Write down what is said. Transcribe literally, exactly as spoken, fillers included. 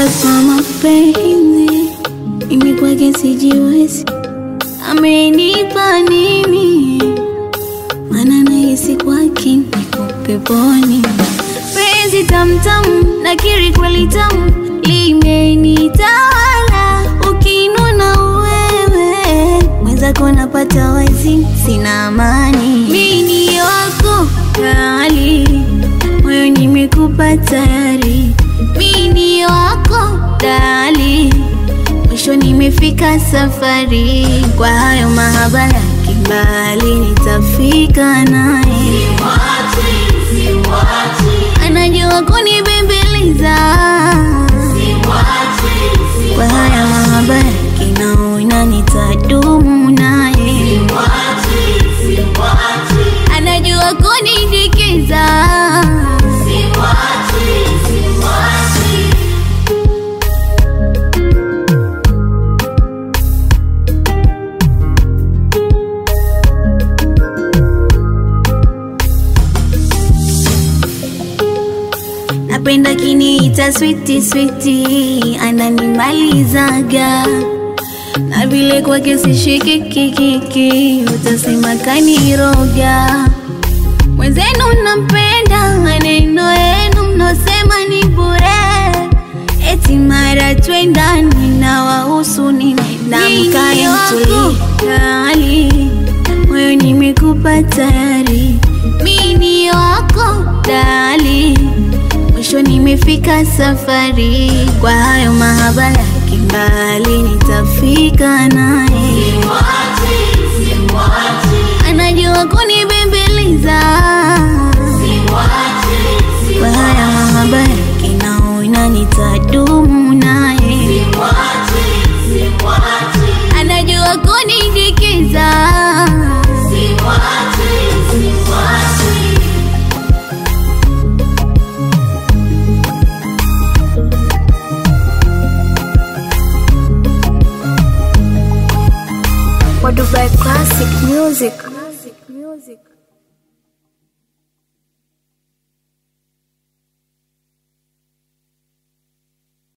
kwa mapenzi, mimi kwake sijiwezi. Amenipa nini? Maana nahisi kwake niko peponi. Penzi tamtamu, nakiri kweli tamu, limenitawala. Ukinuna wewe, mwenzako napata wazi, sina amani. Mimi ni wako kali, moyo nimekupa tayari. Mimi ni wako dali, mwisho nimefika safari. Kwa hayo mahaba ya kimbali nitafika naye. Simwachi, simwachi, anajua kunibembeleza. simwachi, Kwa haya mahaba ya kinaona nitadumu naye. simwachi, simwachi, Anajua kunidekeza. simwachi, simwachi. Napenda kiniita sweetie sweetie, ananimalizaga. Na vile kwake sishiki kikiki, utasema kaniroga. Mwenzenu nampenda, maneno yenu mnosema ni bure. Eti mara twendani na wahusu nini? Namkae mtuli, moyo nimekupa tayari. Mimi ni wako dali, mwisho nimefika safari. Kwa hayo mahaba ya kimbali nitafika naye. Simwachi, simwachi, Anajua kunibembeleza. simwachi, Kwa haya mahaba ya kinaona nitadumu naye. simwachi, simwachi, Anajua kunidekeza. simwachi, simwachi. Kwa Dubai Classic Music.